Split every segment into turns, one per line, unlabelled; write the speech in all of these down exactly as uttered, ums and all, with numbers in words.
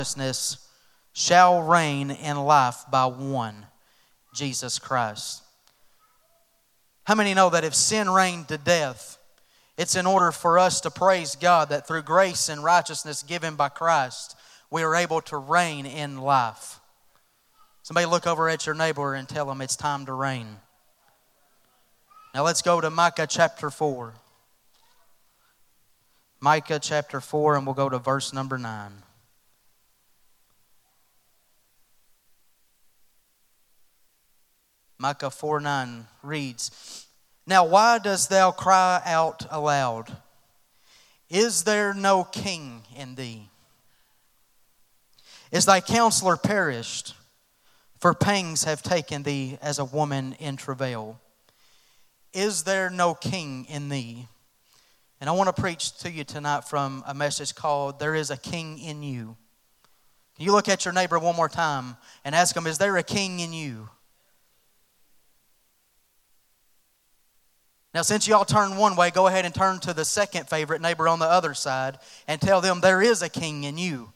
righteousness shall reign in life by one, Jesus Christ. How many know that if sin reigned to death, it's in order for us to praise God that through grace and righteousness given by Christ, we are able to reign in life. Somebody look over at your neighbor and tell them it's time to reign. Now let's go to Micah chapter four. Micah chapter four, and we'll go to verse number nine. Micah four nine reads, "Now why dost thou cry out aloud? Is there no king in thee? Is thy counselor perished? For pangs have taken thee as a woman in travail. Is there no king in thee?" And I want to preach to you tonight from a message called, "There is a King in You." Can you look at your neighbor one more time and ask them, is there a king in you? Now, since y'all turned one way, go ahead and turn to the second favorite neighbor on the other side and tell them there is a king in you.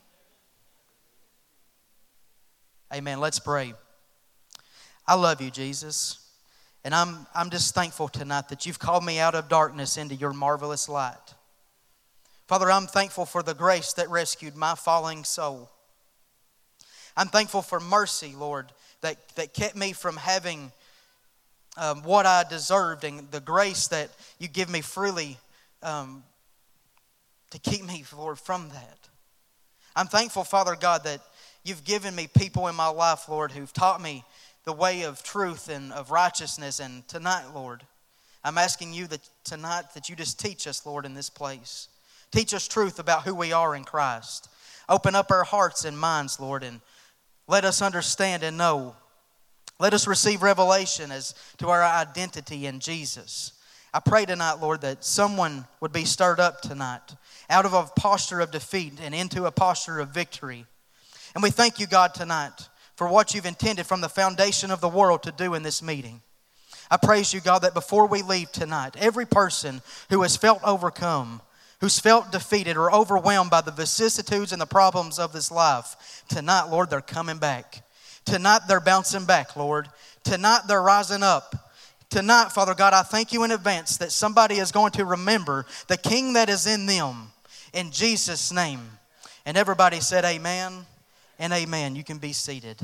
Amen. Let's pray. I love you, Jesus. And I'm, I'm just thankful tonight that you've called me out of darkness into your marvelous light. Father, I'm thankful for the grace that rescued my falling soul. I'm thankful for mercy, Lord, that, that kept me from having um, what I deserved, and the grace that you give me freely um, to keep me, Lord, from that. I'm thankful, Father God, that you've given me people in my life, Lord, who've taught me the way of truth and of righteousness. And tonight, Lord, I'm asking you that tonight that you just teach us, Lord, in this place. Teach us truth about who we are in Christ. Open up our hearts and minds, Lord, and let us understand and know. Let us receive revelation as to our identity in Jesus. I pray tonight, Lord, that someone would be stirred up tonight out of a posture of defeat and into a posture of victory. And we thank you, God, tonight for what you've intended from the foundation of the world to do in this meeting. I praise you, God, that before we leave tonight, every person who has felt overcome, who's felt defeated or overwhelmed by the vicissitudes and the problems of this life, tonight, Lord, they're coming back. Tonight, they're bouncing back, Lord. Tonight, they're rising up. Tonight, Father God, I thank you in advance that somebody is going to remember the King that is in them, in Jesus' name. And everybody said amen and amen. You can be seated.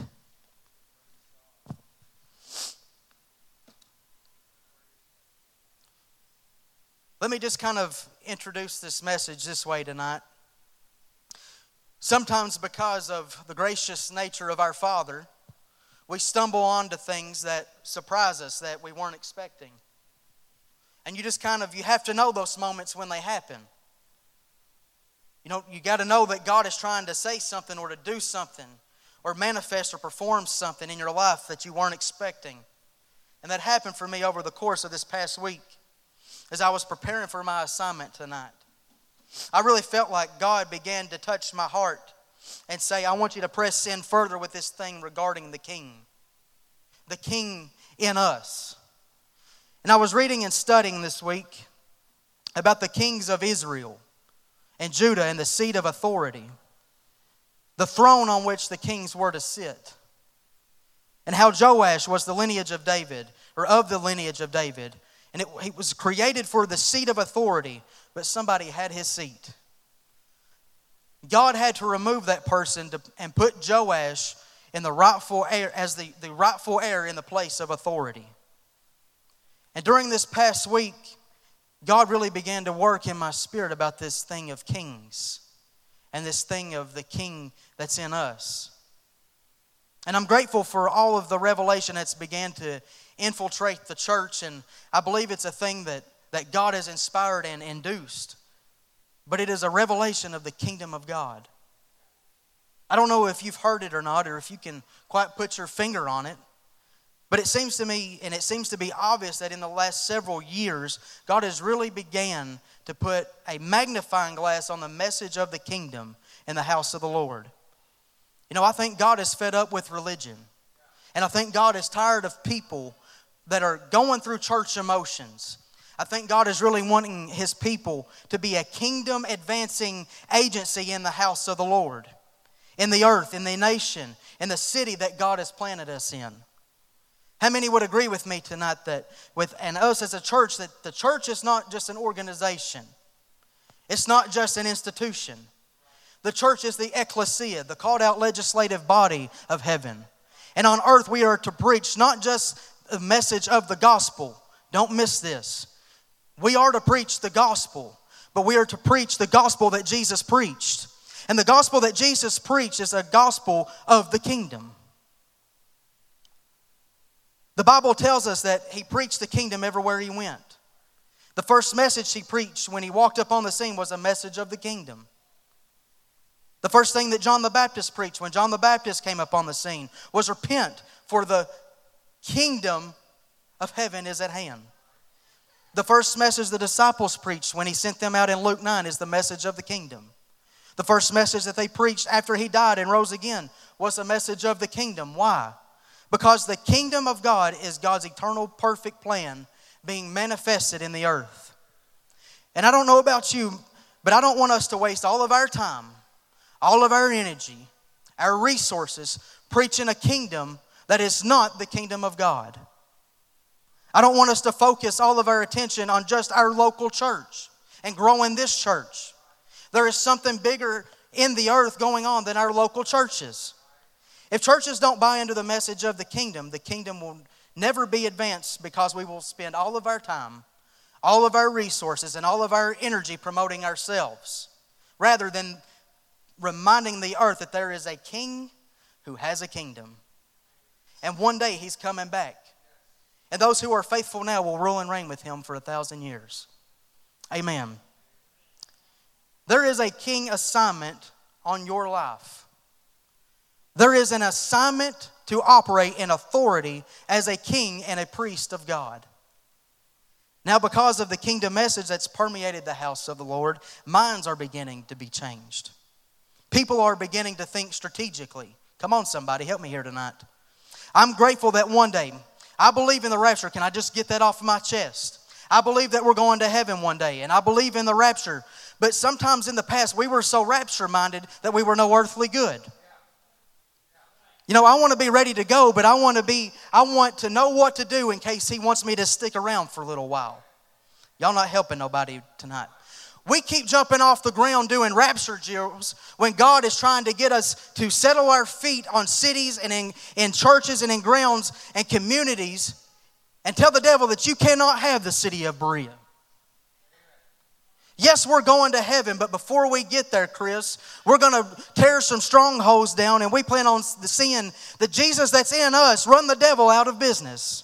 Let me just kind of introduce this message this way tonight. Sometimes because of the gracious nature of our Father, we stumble onto things that surprise us that we weren't expecting. And you just kind of, you have to know those moments when they happen. You know, you got to know that God is trying to say something or to do something or manifest or perform something in your life that you weren't expecting. And that happened for me over the course of this past week as I was preparing for my assignment tonight. I really felt like God began to touch my heart and say, I want you to press in further with this thing regarding the King. The King in us. And I was reading and studying this week about the kings of Israel and Judah and the seat of authority, the throne on which the kings were to sit, and how Joash was the lineage of David, or of the lineage of David, and it, he was created for the seat of authority, but somebody had his seat. God had to remove that person to, and put Joash in the rightful heir, as the, the rightful heir in the place of authority. And during this past week, God really began to work in my spirit about this thing of kings and this thing of the King that's in us. And I'm grateful for all of the revelation that's began to infiltrate the church, and I believe it's a thing that, that God has inspired and induced. But it is a revelation of the kingdom of God. I don't know if you've heard it or not, or if you can quite put your finger on it. But it seems to me, and it seems to be obvious that in the last several years, God has really began to put a magnifying glass on the message of the kingdom in the house of the Lord. You know, I think God is fed up with religion. And I think God is tired of people that are going through church emotions. I think God is really wanting His people to be a kingdom advancing agency in the house of the Lord. in the earth, in the nation, in the city that God has planted us in. How many would agree with me tonight that with and us as a church, that the church is not just an organization. It's not just an institution. The church is the ecclesia, the called out legislative body of heaven. And on earth we are to preach not just the message of the gospel. Don't miss this. We are to preach the gospel, but we are to preach the gospel that Jesus preached. And the gospel that Jesus preached is a gospel of the kingdom. The Bible tells us that He preached the kingdom everywhere He went. The first message He preached when He walked up on the scene was a message of the kingdom. The first thing that John the Baptist preached when John the Baptist came up on the scene was repent, for the kingdom of heaven is at hand. The first message the disciples preached when He sent them out in Luke nine is the message of the kingdom. The first message that they preached after He died and rose again was a message of the kingdom. Why? Because the kingdom of God is God's eternal perfect plan being manifested in the earth. And I don't know about you, but I don't want us to waste all of our time, all of our energy, our resources preaching a kingdom that is not the kingdom of God. I don't want us to focus all of our attention on just our local church and growing this church. There is something bigger in the earth going on than our local churches. If churches don't buy into the message of the kingdom, the kingdom will never be advanced, because we will spend all of our time, all of our resources, and all of our energy promoting ourselves, rather than reminding the earth that there is a king who has a kingdom. And one day He's coming back. And those who are faithful now will rule and reign with Him for a thousand years. Amen. There is a king assignment on your life. There is an assignment to operate in authority as a king and a priest of God. Now, because of the kingdom message that's permeated the house of the Lord, minds are beginning to be changed. People are beginning to think strategically. Come on, somebody, help me here tonight. I'm grateful that one day, I believe in the rapture. Can I just get that off my chest? I believe that we're going to heaven one day, and I believe in the rapture. But sometimes in the past, we were so rapture-minded that we were no earthly good. You know, I want to be ready to go, but I want to be, I want to know what to do in case He wants me to stick around for a little while. Y'all not helping nobody tonight. We keep jumping off the ground doing rapture drills when God is trying to get us to settle our feet on cities and in, in churches and in grounds and communities, and tell the devil that you cannot have the city of Berea. Yes, we're going to heaven, but before we get there, Chris, we're going to tear some strongholds down, and we plan on seeing the Jesus that's in us run the devil out of business.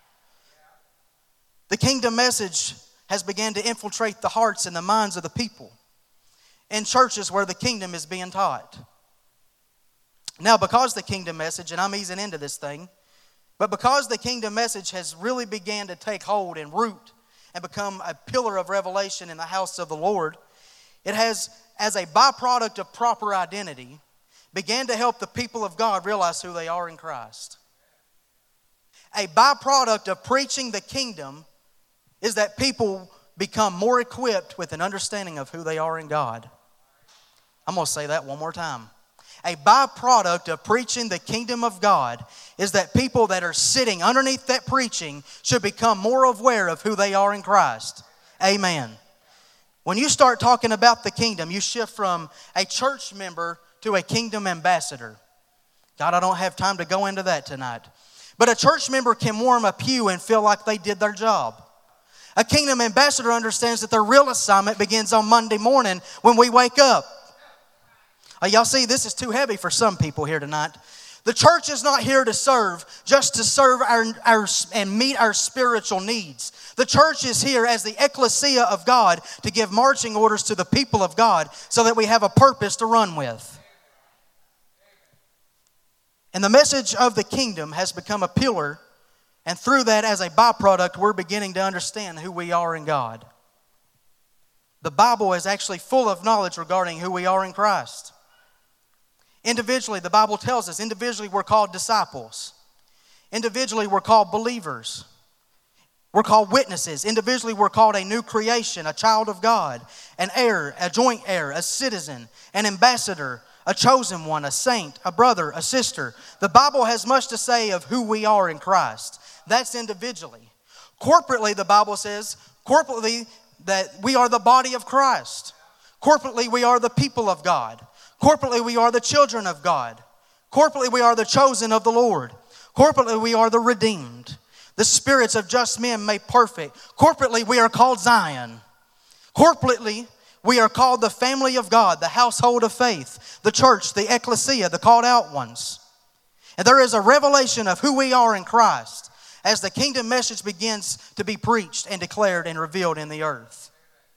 The kingdom message has begun to infiltrate the hearts and the minds of the people in churches where the kingdom is being taught. Now, because the kingdom message, and I'm easing into this thing, but because the kingdom message has really began to take hold and root and become a pillar of revelation in the house of the Lord, it has, as a byproduct of proper identity, began to help the people of God realize who they are in Christ. A byproduct of preaching the kingdom is that people become more equipped with an understanding of who they are in God. I'm going to say that one more time. A byproduct of preaching the kingdom of God is that people that are sitting underneath that preaching should become more aware of who they are in Christ. Amen. When you start talking about the kingdom, you shift from a church member to a kingdom ambassador. God, I don't have time to go into that tonight. But a church member can warm a pew and feel like they did their job. A kingdom ambassador understands that their real assignment begins on Monday morning when we wake up. Uh, y'all see, this is too heavy for some people here tonight. The church is not here to serve, just to serve our, our and meet our spiritual needs. The church is here as the ecclesia of God to give marching orders to the people of God so that we have a purpose to run with. And the message of the kingdom has become a pillar, and through that, as a byproduct, we're beginning to understand who we are in God. The Bible is actually full of knowledge regarding who we are in Christ. Individually, the Bible tells us, individually we're called disciples. Individually, we're called believers. We're called witnesses. Individually, we're called a new creation, a child of God, an heir, a joint heir, a citizen, an ambassador, a chosen one, a saint, a brother, a sister. The Bible has much to say of who we are in Christ. That's individually. Corporately, the Bible says, corporately, that we are the body of Christ. Corporately, we are the people of God. Corporately, we are the children of God. Corporately, we are the chosen of the Lord. Corporately, we are the redeemed. The spirits of just men made perfect. Corporately, we are called Zion. Corporately, we are called the family of God, the household of faith, the church, the ecclesia, the called out ones. And there is a revelation of who we are in Christ as the kingdom message begins to be preached and declared and revealed in the earth.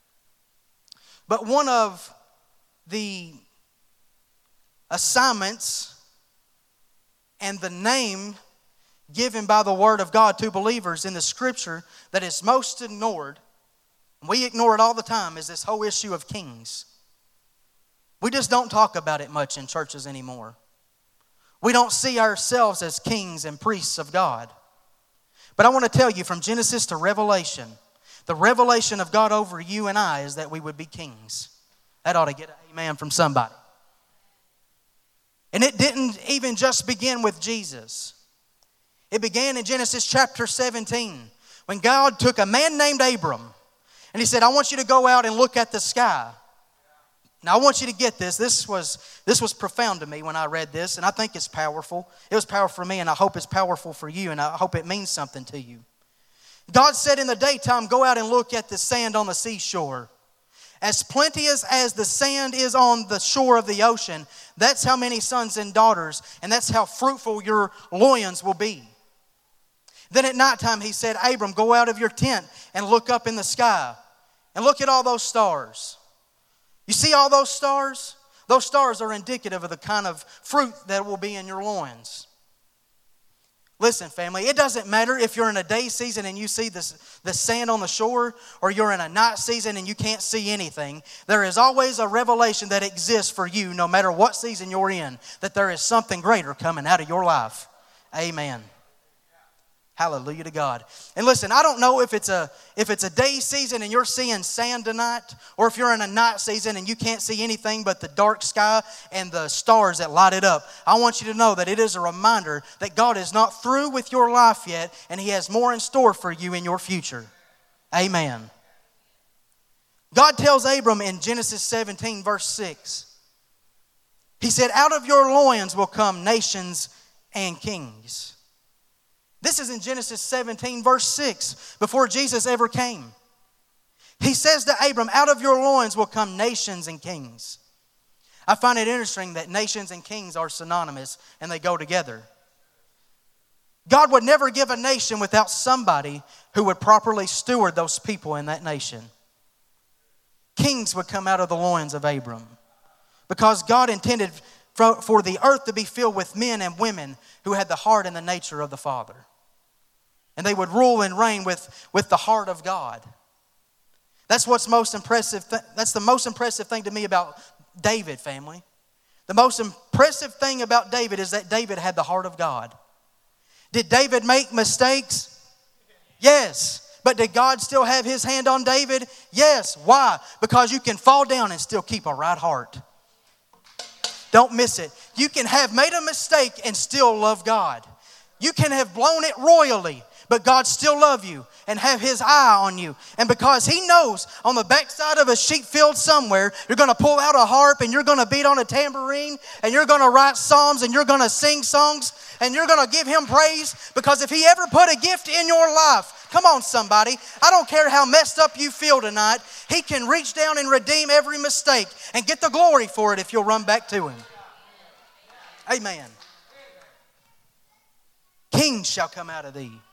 But one of the assignments and the name given by the Word of God to believers in the Scripture that is most ignored, and we ignore it all the time, is this whole issue of kings. We just don't talk about it much in churches anymore. We don't see ourselves as kings and priests of God. But I want to tell you, from Genesis to Revelation, the revelation of God over you and I is that we would be kings. That ought to get an amen from somebody. And it didn't even just begin with Jesus. It began in Genesis chapter seventeen when God took a man named Abram and He said, I want you to go out and look at the sky. Now I want you to get this. This was, this was profound to me when I read this, and I think it's powerful. It was powerful for me, and I hope it's powerful for you, and I hope it means something to you. God said in the daytime, go out and look at the sand on the seashore. As plenteous as the sand is on the shore of the ocean, that's how many sons and daughters, and that's how fruitful your loins will be. Then at nighttime He said, Abram, go out of your tent and look up in the sky and look at all those stars. You see all those stars? Those stars are indicative of the kind of fruit that will be in your loins. Listen, family, it doesn't matter if you're in a day season and you see this, the sand on the shore, or you're in a night season and you can't see anything. There is always a revelation that exists for you, no matter what season you're in, that there is something greater coming out of your life. Amen. Hallelujah to God. And listen, I don't know if it's a if it's a day season and you're seeing sand tonight, or if you're in a night season and you can't see anything but the dark sky and the stars that light it up. I want you to know that it is a reminder that God is not through with your life yet, and He has more in store for you in your future. Amen. God tells Abram in Genesis seventeen verse six, He said, out of your loins will come nations and kings. This is in Genesis seventeen, verse six, before Jesus ever came. He says to Abram, out of your loins will come nations and kings. I find it interesting that nations and kings are synonymous and they go together. God would never give a nation without somebody who would properly steward those people in that nation. Kings would come out of the loins of Abram because God intended for, for the earth to be filled with men and women who had the heart and the nature of the Father. And they would rule and reign with, with the heart of God. That's what's most impressive. Th- that's the most impressive thing to me about David, family. The most impressive thing about David is that David had the heart of God. Did David make mistakes? Yes. But did God still have His hand on David? Yes. Why? Because you can fall down and still keep a right heart. Don't miss it. You can have made a mistake and still love God. You can have blown it royally, but God still love you and have His eye on you. And because He knows on the backside of a sheep field somewhere, you're going to pull out a harp and you're going to beat on a tambourine and you're going to write psalms and you're going to sing songs and you're going to give Him praise, because if He ever put a gift in your life, come on somebody, I don't care how messed up you feel tonight, He can reach down and redeem every mistake and get the glory for it if you'll run back to Him. Amen. Kings shall come out of thee.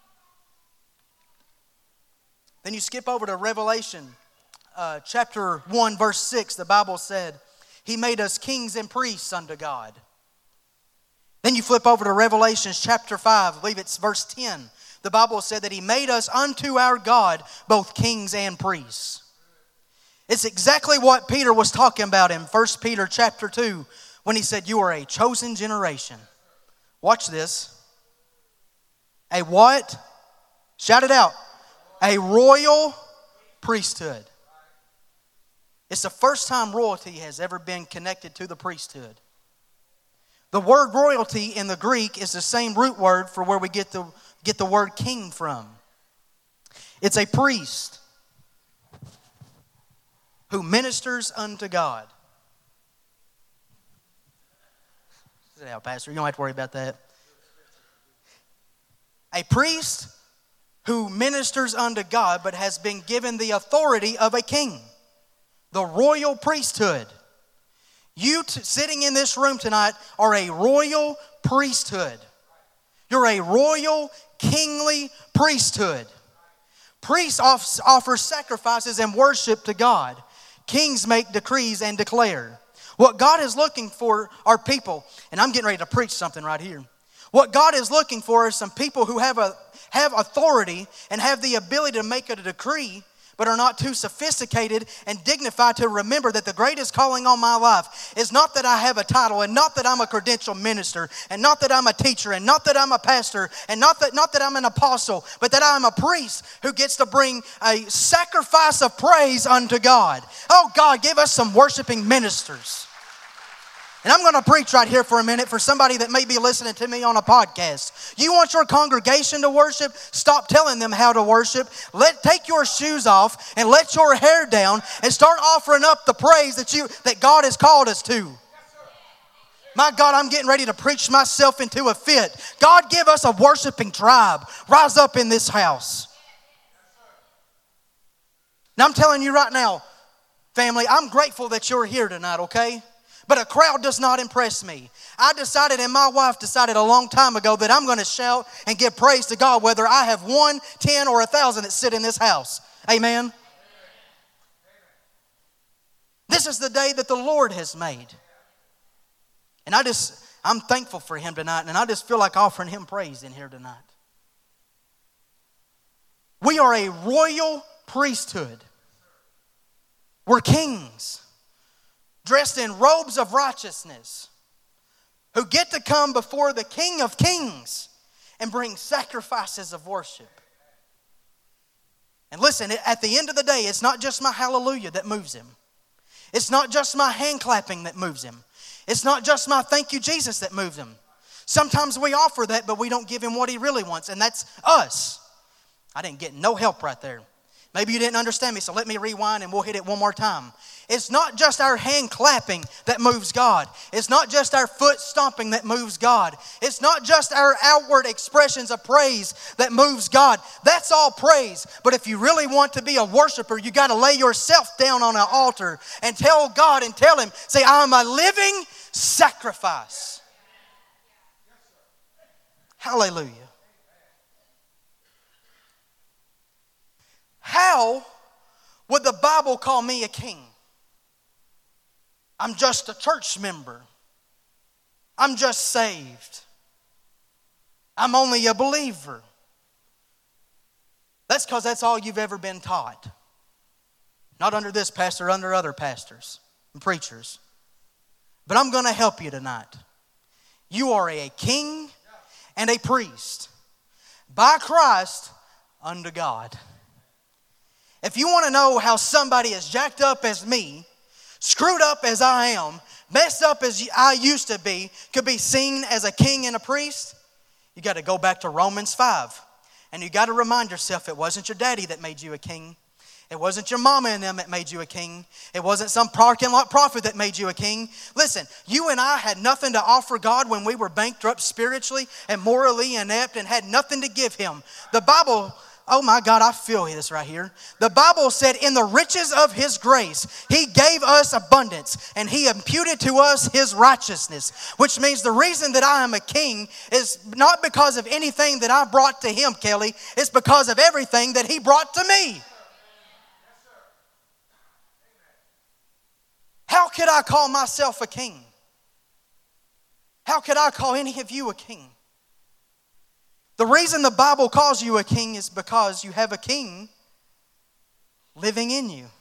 Then you skip over to Revelation uh, chapter one, verse six. The Bible said, He made us kings and priests unto God. Then you flip over to Revelation chapter five. I believe it's verse ten. The Bible said that He made us unto our God both kings and priests. It's exactly what Peter was talking about in First Peter chapter two when he said, you are a chosen generation. Watch this. A what? Shout it out. A royal priesthood. It's the first time royalty has ever been connected to the priesthood. The word royalty in the Greek is the same root word for where we get the, get the word king from. It's a priest who ministers unto God. Sit down, Pastor. You don't have to worry about that. A priest who ministers unto God but has been given the authority of a king. The royal priesthood. You t- sitting in this room tonight are a royal priesthood. You're a royal, kingly priesthood. Priests off- offer sacrifices and worship to God. Kings make decrees and declare. What God is looking for are people, and I'm getting ready to preach something right here. What God is looking for is some people who have a have authority and have the ability to make a decree, but are not too sophisticated and dignified to remember that the greatest calling on my life is not that I have a title, and not that I'm a credentialed minister, and not that I'm a teacher, and not that I'm a pastor, and not that, not that I'm an apostle, but that I'm a priest who gets to bring a sacrifice of praise unto God. Oh God, give us some worshiping ministers. And I'm going to preach right here for a minute for somebody that may be listening to me on a podcast. You want your congregation to worship? Stop telling them how to worship. Let take your shoes off and let your hair down and start offering up the praise that you that God has called us to. My God, I'm getting ready to preach myself into a fit. God, give us a worshiping tribe. Rise up in this house. Now I'm telling you right now, family, I'm grateful that you're here tonight, okay? But a crowd does not impress me. I decided, and my wife decided a long time ago, that I'm going to shout and give praise to God whether I have one, ten, or a thousand that sit in this house. Amen? Amen. This is the day that the Lord has made. And I just, I'm thankful for Him tonight, and I just feel like offering Him praise in here tonight. We are a royal priesthood. We're kings, dressed in robes of righteousness, who get to come before the King of Kings and bring sacrifices of worship. And listen, at the end of the day, it's not just my hallelujah that moves Him. It's not just my hand clapping that moves Him. It's not just my thank you, Jesus, that moves Him. Sometimes we offer that, but we don't give Him what He really wants, and that's us. I didn't get no help right there. Maybe you didn't understand me, so let me rewind and we'll hit it one more time. It's not just our hand clapping that moves God. It's not just our foot stomping that moves God. It's not just our outward expressions of praise that moves God. That's all praise. But if you really want to be a worshiper, you got to lay yourself down on an altar and tell God and tell Him, say, I'm a living sacrifice. Hallelujah. How would the Bible call me a king? I'm just a church member. I'm just saved. I'm only a believer. That's because that's all you've ever been taught. Not under this pastor, under other pastors and preachers. But I'm going to help you tonight. You are a king and a priest by Christ unto God. If you want to know how somebody as jacked up as me, screwed up as I am, messed up as I used to be, could be seen as a king and a priest, you got to go back to Romans five. And you got to remind yourself it wasn't your daddy that made you a king. It wasn't your mama and them that made you a king. It wasn't some parking lot prophet that made you a king. Listen, you and I had nothing to offer God when we were bankrupt spiritually and morally inept and had nothing to give Him. The Bible... Oh my God, I feel this right here. The Bible said, in the riches of His grace, He gave us abundance and He imputed to us His righteousness. Which means the reason that I am a king is not because of anything that I brought to Him, Kelly. It's because of everything that He brought to me. How could I call myself a king? How could I call any of you a king? The reason the Bible calls you a king is because you have a king living in you.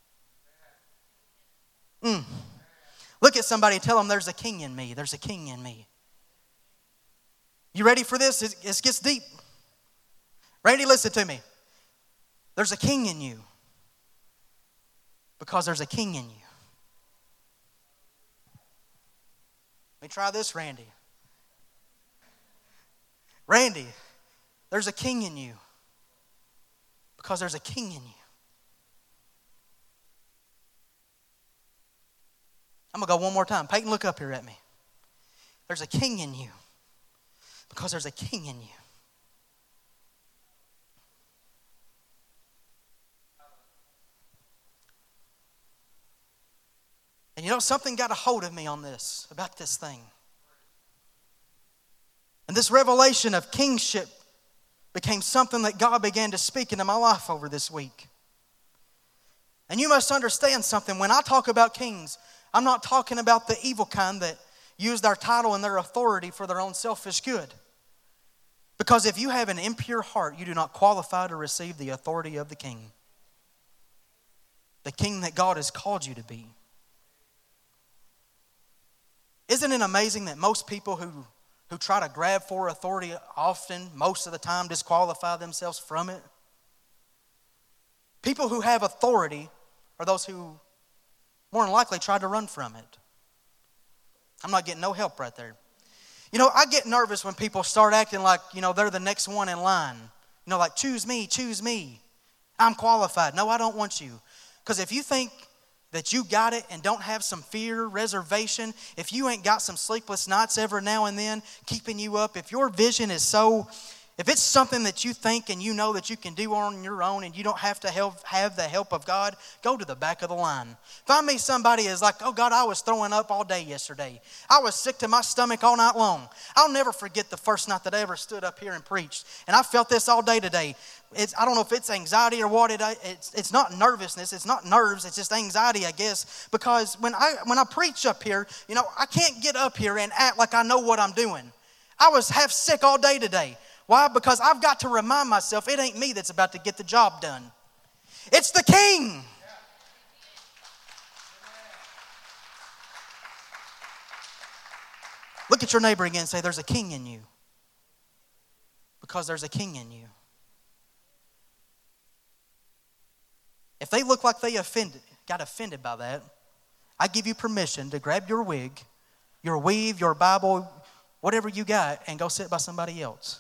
Mm. Look at somebody and tell them there's a king in me. There's a king in me. You ready for this? It, it gets deep. Ready? Listen to me. There's a king in you because there's a king in you. Let me try this, Randy. Randy, there's a king in you. Because there's a king in you. I'm going to go one more time. Peyton, look up here at me. There's a king in you. Because there's a king in you. And you know, something got a hold of me on this, about this thing. And this revelation of kingship became something that God began to speak into my life over this week. And you must understand something. When I talk about kings, I'm not talking about the evil kind that use their title and their authority for their own selfish good. Because if you have an impure heart, you do not qualify to receive the authority of the king. The king that God has called you to be. Isn't it amazing that most people who, who try to grab for authority often, most of the time, disqualify themselves from it? People who have authority are those who more than likely try to run from it. I'm not getting no help right there. You know, I get nervous when people start acting like, you know, they're the next one in line. You know, like, choose me, choose me. I'm qualified. No, I don't want you. Because if you think that you got it and don't have some fear, reservation, if you ain't got some sleepless nights every now and then keeping you up, if your vision is so, if it's something that you think and you know that you can do on your own and you don't have to help, have the help of God, go to the back of the line. Find me somebody is like, oh God, I was throwing up all day yesterday. I was sick to my stomach all night long. I'll never forget the first night that I ever stood up here and preached. And I felt this all day today. It's, I don't know if it's anxiety or what it it's it's not nervousness, it's not nerves, it's just anxiety, I guess. Because when I when I preach up here, you know, I can't get up here and act like I know what I'm doing. I was half sick all day today. Why? Because I've got to remind myself it ain't me that's about to get the job done. It's the king. Look at your neighbor again and say, there's a king in you. Because there's a king in you. If they look like they offended, got offended by that, I give you permission to grab your wig, your weave, your Bible, whatever you got, and go sit by somebody else.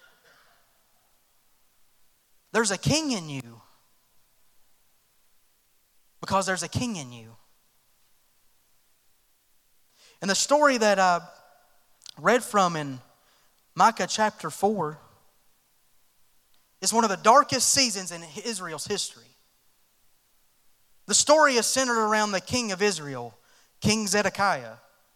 There's a king in you. Because there's a king in you. And the story that I read from in Micah chapter four is one of the darkest seasons in Israel's history. The story is centered around the king of Israel, King Zedekiah.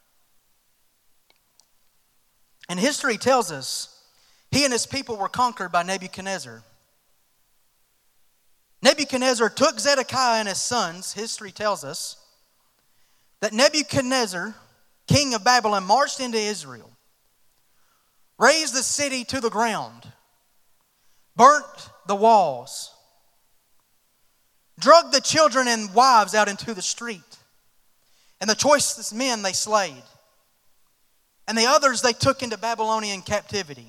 And history tells us he and his people were conquered by Nebuchadnezzar. Nebuchadnezzar took Zedekiah and his sons. History tells us that Nebuchadnezzar, king of Babylon, marched into Israel, razed the city to the ground, burnt the walls, drugged the children and wives out into the street, and the choicest men they slayed, and the others they took into Babylonian captivity.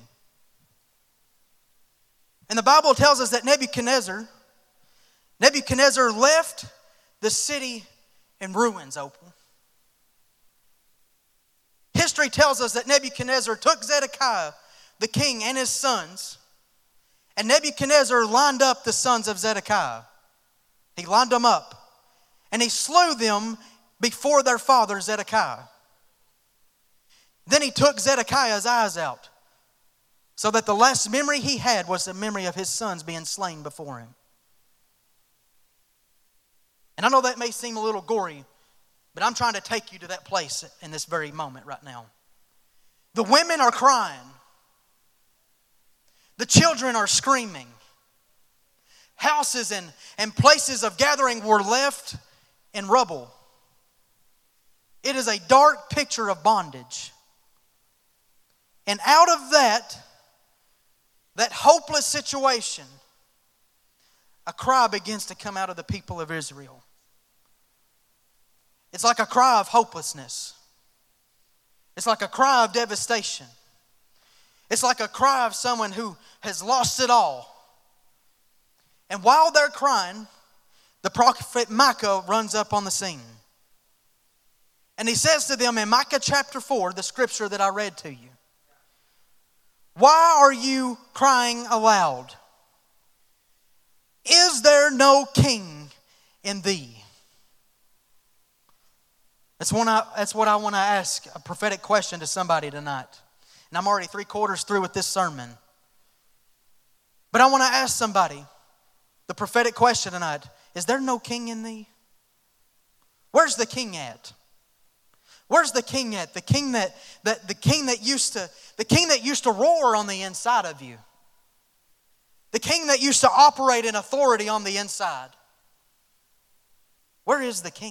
And the Bible tells us that Nebuchadnezzar Nebuchadnezzar left the city in ruins, Opal. History tells us that Nebuchadnezzar took Zedekiah, the king, and his sons, and Nebuchadnezzar lined up the sons of Zedekiah. He lined them up, and he slew them before their father Zedekiah. Then he took Zedekiah's eyes out, so that the last memory he had was the memory of his sons being slain before him. And I know that may seem a little gory, but I'm trying to take you to that place in this very moment right now. The women are crying. The children are screaming. Houses and, and places of gathering were left in rubble. It is a dark picture of bondage. And out of that, that hopeless situation, a cry begins to come out of the people of Israel. It's like a cry of hopelessness. It's like a cry of devastation. It's like a cry of someone who has lost it all. And while they're crying, the prophet Micah runs up on the scene. And he says to them in Micah chapter four, the scripture that I read to you, why are you crying aloud? Is there no king in thee? That's, one I, that's what I want to ask, a prophetic question to somebody tonight. And I'm already three quarters through with this sermon. But I want to ask somebody the prophetic question tonight. Is there no king in thee? Where's the king at? Where's the king at? The king that, that the king that used to the king that used to roar on the inside of you. The king that used to operate in authority on the inside. Where is the king?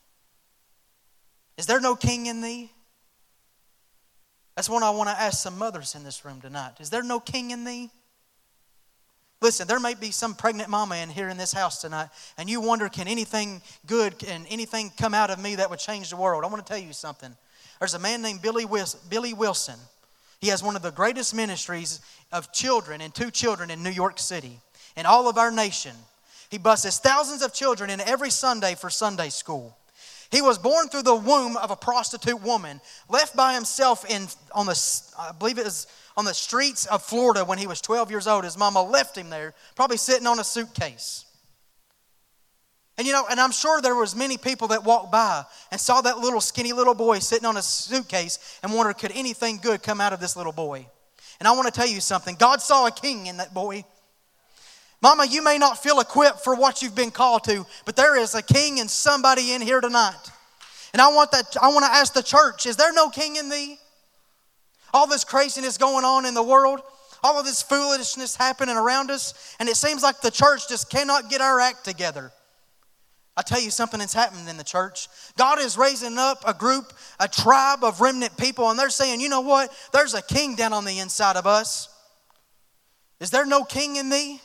Is there no king in thee? That's what I want to ask some mothers in this room tonight. Is there no king in thee? Listen, there may be some pregnant mama in here in this house tonight, and you wonder, can anything good, can anything come out of me that would change the world? I want to tell you something. There's a man named Billy Wilson. Billy Wilson. He has one of the greatest ministries of children and two children in New York City, in all of our nation. He buses thousands of children in every Sunday for Sunday school. He was born through the womb of a prostitute woman, left by himself in on the, I believe it was on the streets of Florida when he was twelve years old. His mama left him there, probably sitting on a suitcase. And you know, and I'm sure there was many people that walked by and saw that little skinny little boy sitting on a suitcase and wondered, could anything good come out of this little boy? And I want to tell you something. God saw a king in that boy. Mama, you may not feel equipped for what you've been called to, but there is a king and somebody in here tonight. And I want that. I want to ask the church, is there no king in thee? All this craziness going on in the world, all of this foolishness happening around us, and it seems like the church just cannot get our act together. I'll tell you something that's happening in the church. God is raising up a group, a tribe of remnant people, and they're saying, you know what? There's a king down on the inside of us. Is there no king in thee?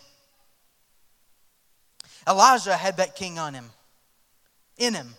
Elijah had that king on him, in him.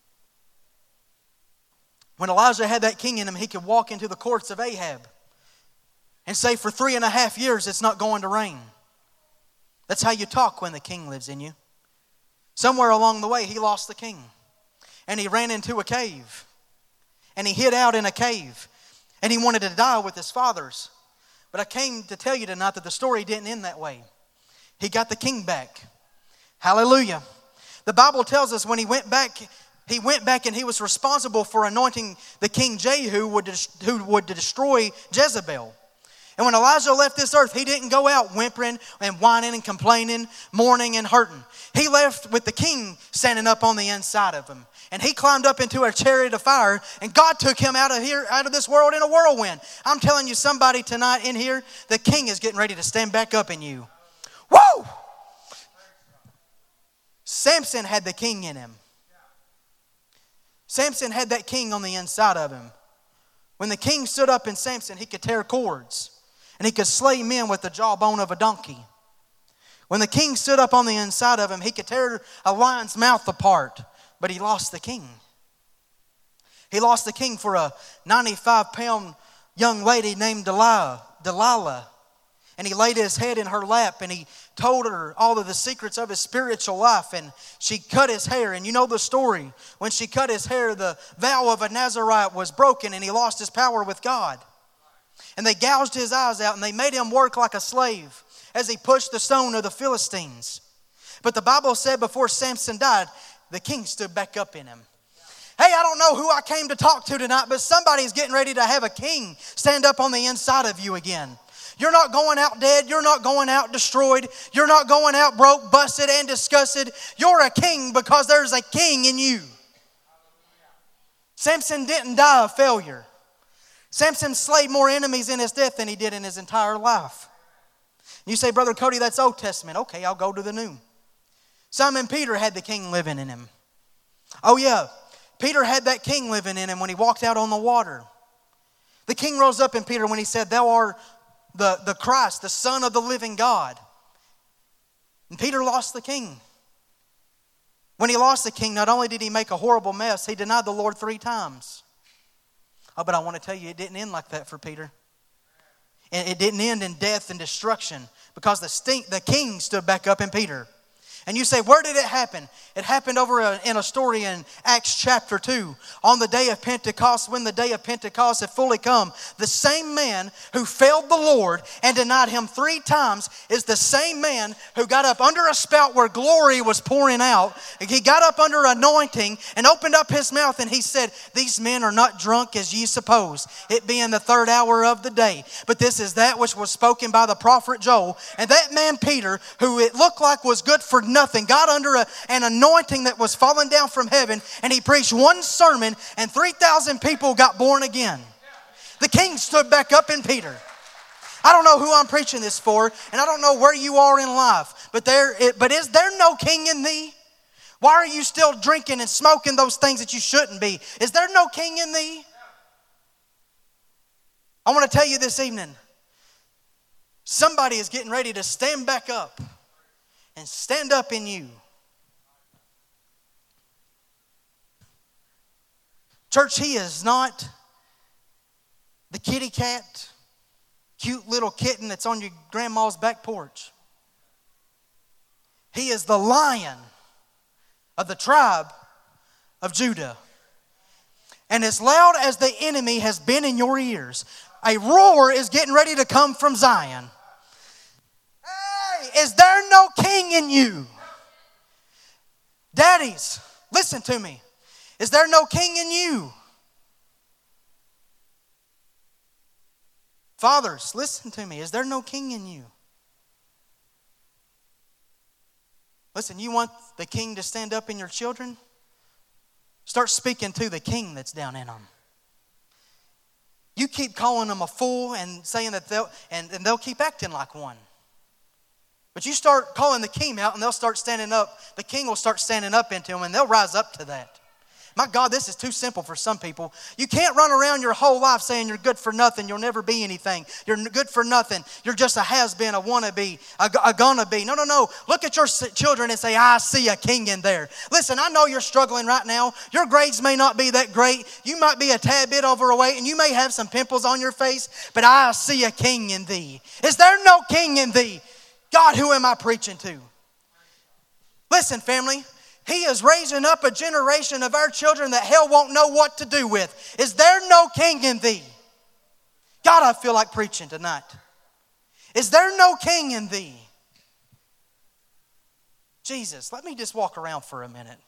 When Elijah had that king in him, he could walk into the courts of Ahab and say, for three and a half years, it's not going to rain. That's how you talk when the king lives in you. Somewhere along the way, he lost the king. And he ran into a cave. And he hid out in a cave. And he wanted to die with his fathers. But I came to tell you tonight that the story didn't end that way. He got the king back. Hallelujah. The Bible tells us when he went back, he went back and he was responsible for anointing the king Jehu who would destroy Jezebel. And when Elijah left this earth, he didn't go out whimpering and whining and complaining, mourning and hurting. He left with the king standing up on the inside of him. And he climbed up into a chariot of fire, and God took him out of here, out of this world in a whirlwind. I'm telling you, somebody tonight in here, the king is getting ready to stand back up in you. Woo! Samson had the king in him. Samson had that king on the inside of him. When the king stood up in Samson, he could tear cords. And he could slay men with the jawbone of a donkey. When the king stood up on the inside of him, he could tear a lion's mouth apart. But he lost the king. He lost the king for a ninety-five pound young lady named Delilah. Delilah. And he laid his head in her lap and he told her all of the secrets of his spiritual life. And she cut his hair. And you know the story. When she cut his hair, the vow of a Nazarite was broken and he lost his power with God. And they gouged his eyes out and they made him work like a slave as he pushed the stone of the Philistines. But the Bible said before Samson died, the king stood back up in him. Hey, I don't know who I came to talk to tonight, but somebody's getting ready to have a king stand up on the inside of you again. You're not going out dead. You're not going out destroyed. You're not going out broke, busted, and disgusted. You're a king because there's a king in you. Samson didn't die of failure. Samson slayed more enemies in his death than he did in his entire life. You say, Brother Cody, that's Old Testament. Okay, I'll go to the New. Simon Peter had the king living in him. Oh yeah, Peter had that king living in him when he walked out on the water. The king rose up in Peter when he said, thou art the, the Christ, the Son of the living God. And Peter lost the king. When he lost the king, not only did he make a horrible mess, he denied the Lord three times. Oh, but I want to tell you, it didn't end like that for Peter. And it didn't end in death and destruction because the, stink, the king stood back up in Peter. And you say, where did it happen? It happened over a, in a story in Acts chapter two. On the day of Pentecost, when the day of Pentecost had fully come, the same man who failed the Lord and denied him three times is the same man who got up under a spout where glory was pouring out. He got up under anointing and opened up his mouth and he said, these men are not drunk as ye suppose, it being the third hour of the day. But this is that which was spoken by the prophet Joel. And that man Peter, who it looked like was good for nothing, got under a, an anointing that was falling down from heaven, and he preached one sermon and three thousand people got born again. The king stood back up in Peter. I don't know who I'm preaching this for, and I don't know where you are in life, but there, but is there no king in thee? Why are you still drinking and smoking those things that you shouldn't be? Is there no king in thee? I want to tell you this evening, somebody is getting ready to stand back up and stand up in you. Church, he is not the kitty cat, cute little kitten that's on your grandma's back porch. He is the Lion of the tribe of Judah. And as loud as the enemy has been in your ears, a roar is getting ready to come from Zion. Hey, is there no king in you? Daddies, listen to me. Is there no king in you? Fathers, listen to me. Is there no king in you? Listen, you want the king to stand up in your children? Start speaking to the king that's down in them. You keep calling them a fool and saying that they'll, and, and they'll keep acting like one. But you start calling the king out and they'll start standing up. The king will start standing up into them and they'll rise up to that. My God, this is too simple for some people. You can't run around your whole life saying you're good for nothing. You'll never be anything. You're good for nothing. You're just a has-been, a wannabe, a, a gonna-be. No, no, no. Look at your children and say, I see a king in there. Listen, I know you're struggling right now. Your grades may not be that great. You might be a tad bit overweight and you may have some pimples on your face, but I see a king in thee. Is there no king in thee? God, who am I preaching to? Listen, family. He is raising up a generation of our children that hell won't know what to do with. Is there no king in thee? God, I feel like preaching tonight. Is there no king in thee? Jesus, let me just walk around for a minute.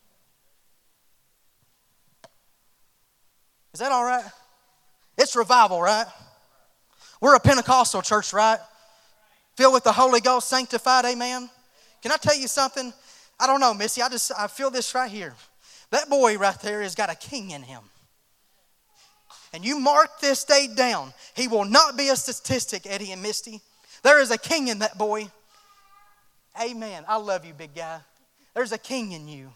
Is that all right? It's revival, right? We're a Pentecostal church, right? Filled with the Holy Ghost, sanctified, amen? Can I tell you something? I don't know, Missy, I just I feel this right here. That boy right there has got a king in him. And you mark this day down. He will not be a statistic, Eddie and Misty. There is a king in that boy. Amen. I love you, big guy. There's a king in you.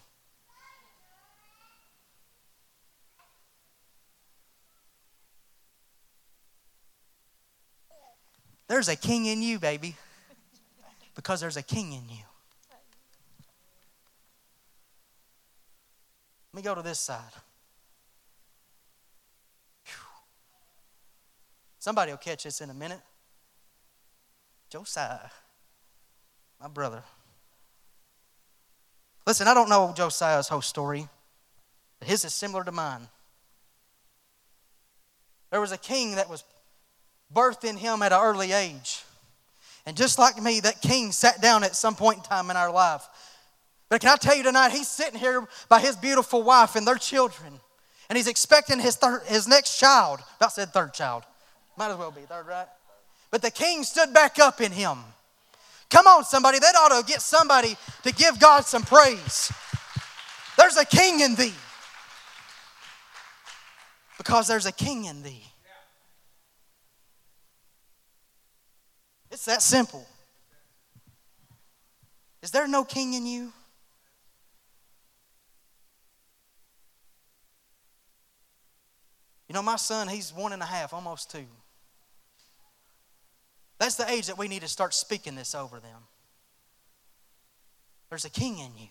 There's a king in you, baby. Because there's a king in you. Let me go to this side. Whew. Somebody will catch this in a minute. Josiah, my brother. Listen, I don't know Josiah's whole story, but his is similar to mine. There was a king that was birthed in him at an early age. And just like me, that king sat down at some point in time in our life. But can I tell you tonight, he's sitting here by his beautiful wife and their children. And he's expecting his third, his next child. About said third child. Might as well be third, right? But the king stood back up in him. Come on, somebody. That ought to get somebody to give God some praise. There's a king in thee. Because there's a king in thee. It's that simple. Is there no king in you? You know, my son, he's one and a half, almost two. That's the age that we need to start speaking this over them. There's a king in you.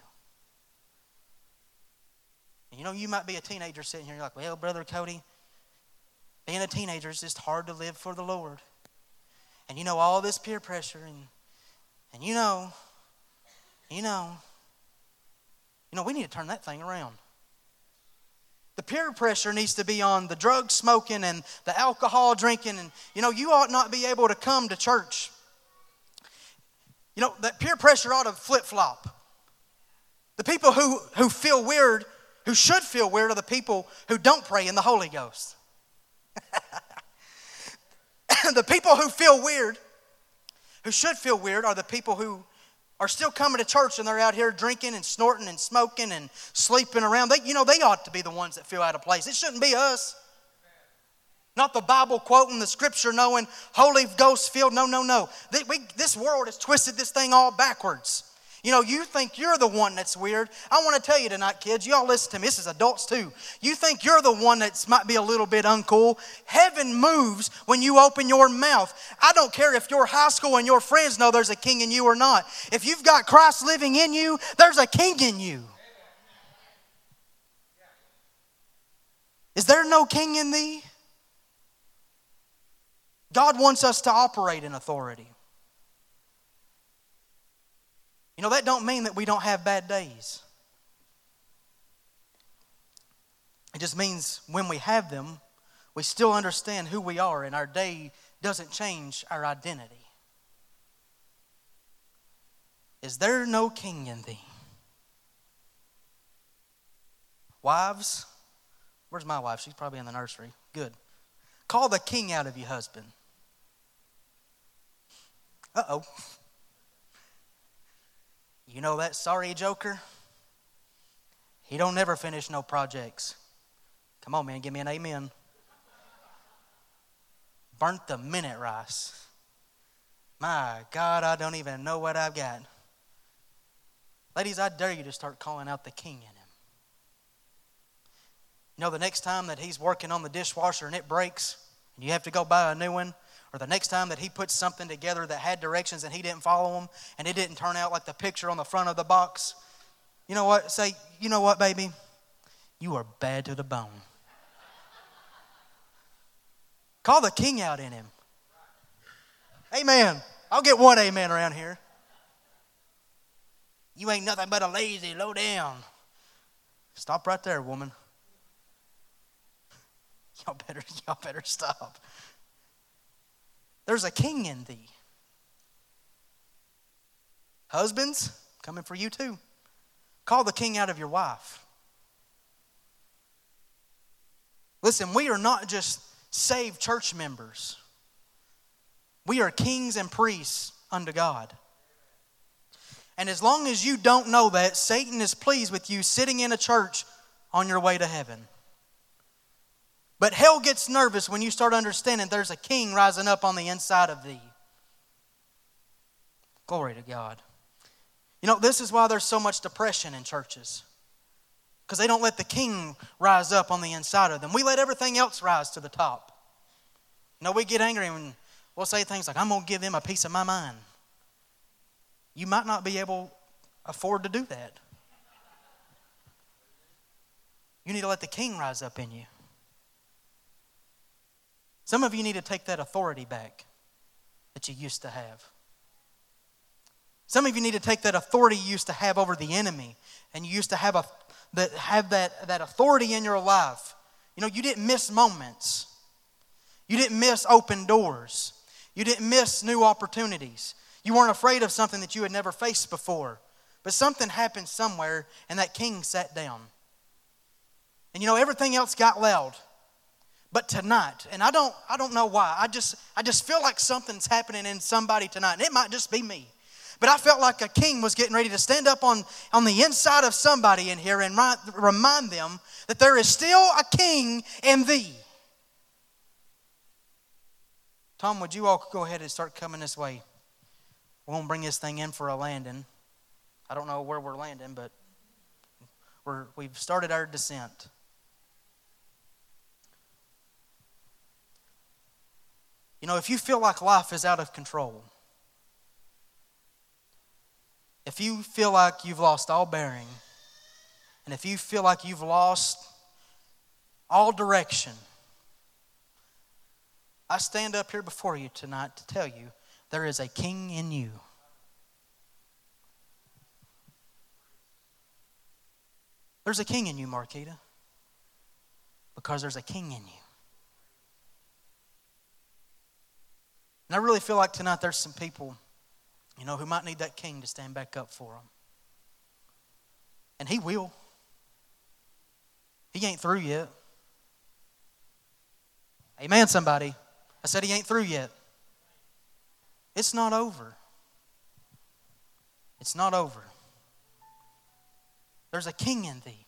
And you know, you might be a teenager sitting here, you're like, well, Brother Cody, being a teenager is just hard to live for the Lord. And you know, all this peer pressure, and, and you know, You know, you know, we need to turn that thing around. The peer pressure needs to be on the drug smoking and the alcohol drinking. And, you know, you ought not be able to come to church. You know, that peer pressure ought to flip-flop. The people who, who feel weird, who should feel weird, are the people who don't pray in the Holy Ghost. The people who feel weird, who should feel weird, are the people who are still coming to church and they're out here drinking and snorting and smoking and sleeping around. They, you know, they ought to be the ones that feel out of place. It shouldn't be us. Not the Bible quoting, the Scripture knowing, Holy Ghost filled. No, no, no. This world has twisted this thing all backwards. You know, you think you're the one that's weird. I want to tell you tonight, kids, y'all listen to me. This is adults too. You think you're the one that might be a little bit uncool. Heaven moves when you open your mouth. I don't care if your high school and your friends know there's a king in you or not. If you've got Christ living in you, there's a king in you. Is there no king in thee? God wants us to operate in authority. You know, that don't mean that we don't have bad days. It just means when we have them, we still understand who we are, and our day doesn't change our identity. Is there no king in thee? Wives, where's my wife? She's probably in the nursery. Good. Call the king out of you, husband. Uh-oh. You know that sorry joker? He don't never finish no projects. Come on, man, give me an amen. Burnt the minute rice. My God, I don't even know what I've got. Ladies, I dare you to start calling out the king in him. You know, the next time that he's working on the dishwasher and it breaks, and you have to go buy a new one, or the next time that he puts something together that had directions and he didn't follow them and it didn't turn out like the picture on the front of the box, you know what? Say, you know what, baby? You are bad to the bone. Call the king out in him. Amen. I'll get one amen around here. You ain't nothing but a lazy, low down. Stop right there, woman. Y'all better, y'all better stop. There's a king in thee. Husbands, coming for you too. Call the king out of your wife. Listen, we are not just saved church members. We are kings and priests unto God. And as long as you don't know that, Satan is pleased with you sitting in a church on your way to heaven. But hell gets nervous when you start understanding there's a king rising up on the inside of thee. Glory to God. You know, this is why there's so much depression in churches. Because they don't let the king rise up on the inside of them. We let everything else rise to the top. You know, we get angry and we'll say things like, I'm going to give them a piece of my mind. You might not be able to afford to do that. You need to let the king rise up in you. Some of you need to take that authority back that you used to have. Some of you need to take that authority you used to have over the enemy, and you used to have a that have that, that authority in your life. You know, you didn't miss moments. You didn't miss open doors. You didn't miss new opportunities. You weren't afraid of something that you had never faced before. But something happened somewhere, and that king sat down. And you know, everything else got loud. But tonight, and I don't I don't know why, I just I just feel like something's happening in somebody tonight. And it might just be me. But I felt like a king was getting ready to stand up on, on the inside of somebody in here and remind them that there is still a king in thee. Tom, would you all go ahead and start coming this way? We're going to bring this thing in for a landing. I don't know where we're landing, but we're, we've started our descent. You know, if you feel like life is out of control, if you feel like you've lost all bearing, and if you feel like you've lost all direction, I stand up here before you tonight to tell you there is a king in you. There's a king in you, Marquita. Because there's a king in you. And I really feel like tonight there's some people, you know, who might need that king to stand back up for them. And he will. He ain't through yet. Amen, somebody. I said he ain't through yet. It's not over. It's not over. There's a king in thee.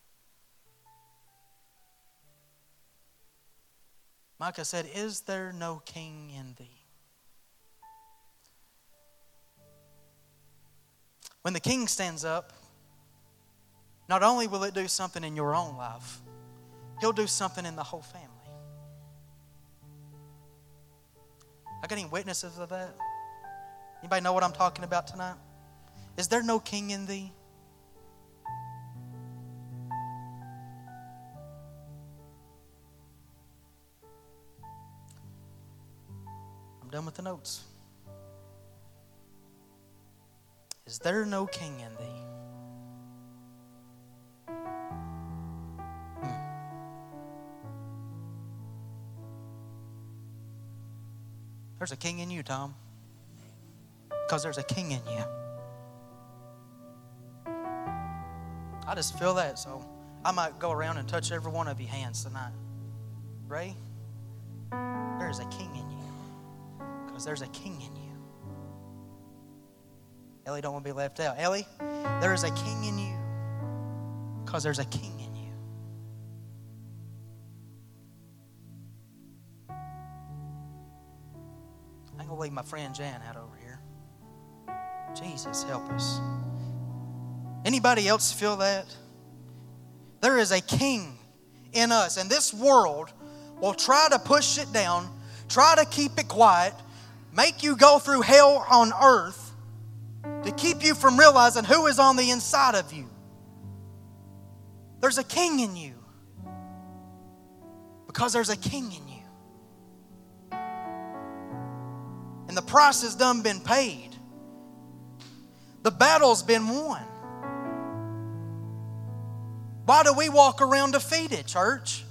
Micah said, is there no king in thee? When the king stands up, not only will it do something in your own life, he'll do something in the whole family. I got any witnesses of that? Anybody know what I'm talking about tonight? Is there no king in thee? I'm done with the notes. Is there no king in thee? Hmm. There's a king in you, Tom. Because there's a king in you. I just feel that, so I might go around and touch every one of your hands tonight. Ray, there is a king in you. Because there's a king in you. Ellie don't want to be left out. Ellie, there is a king in you. Because there's a king in you. I'm going to leave my friend Jan out over here. Jesus, help us. Anybody else feel that? There is a king in us, and this world will try to push it down, try to keep it quiet, make you go through hell on earth to keep you from realizing who is on the inside of you. There's a king in you because there's a king in you. And the price has done been paid. The battle's been won. Why do we walk around defeated, church?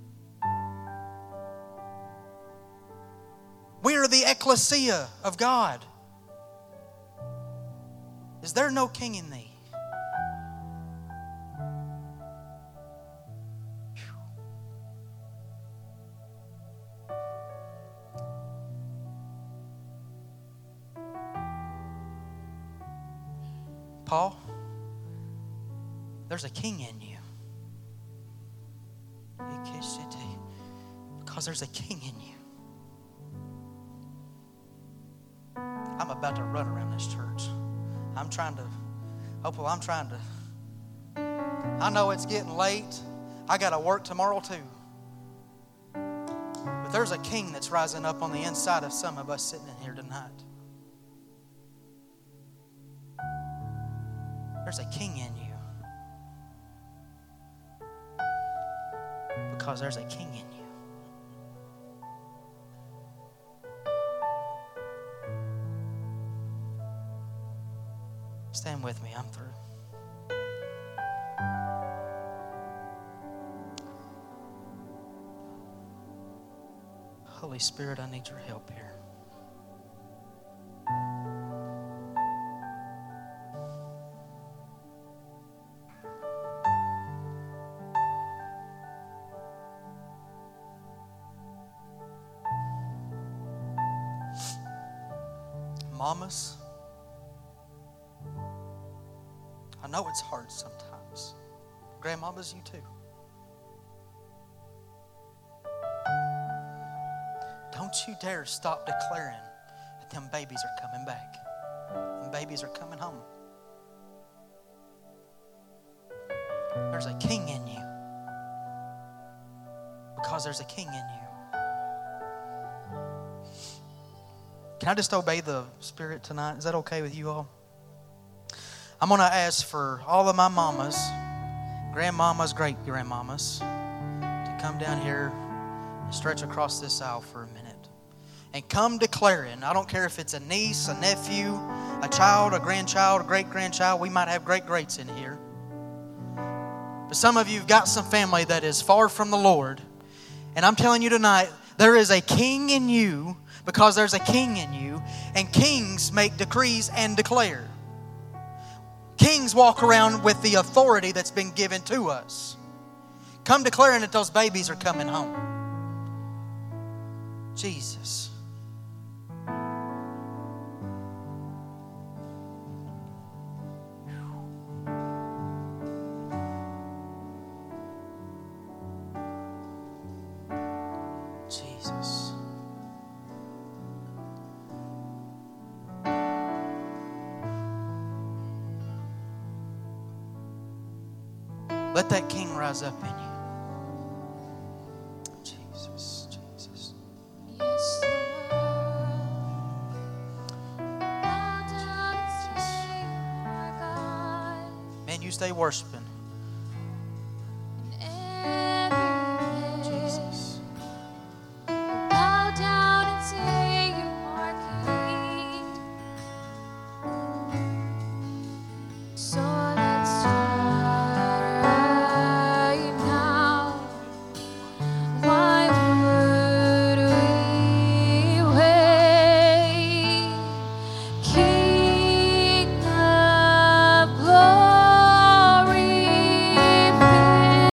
We are the ecclesia of God. Is there no king in thee? Paul, there's a king in you. Because there's a king in you. I'm about to run around this church. I'm trying to, Opal, I'm trying to. I know it's getting late. I got to work tomorrow too. But there's a king that's rising up on the inside of some of us sitting in here tonight. There's a king in you. Because there's a king in you. Stand with me, I'm through. Holy Spirit, I need your help here. Mamas, I know it's hard sometimes. Grandmamas, you too. Don't you dare stop declaring that them babies are coming back. Them babies are coming home. There's a king in you. Because there's a king in you. Can I just obey the Spirit tonight? Is that okay with you all? I'm going to ask for all of my mamas, grandmamas, great-grandmamas, to come down here and stretch across this aisle for a minute. And come declaring, I don't care if it's a niece, a nephew, a child, a grandchild, a great-grandchild. We might have great-greats in here. But some of you have got some family that is far from the Lord. And I'm telling you tonight, there is a king in you because there's a king in you. And kings make decrees and declare. Kings walk around with the authority that's been given to us. Come declaring that those babies are coming home. Jesus. Jesus. Let that king rise up in you. Jesus, Jesus.
Yes,
Man, you stay worshiping. Jesus.
bow down and say you are king. So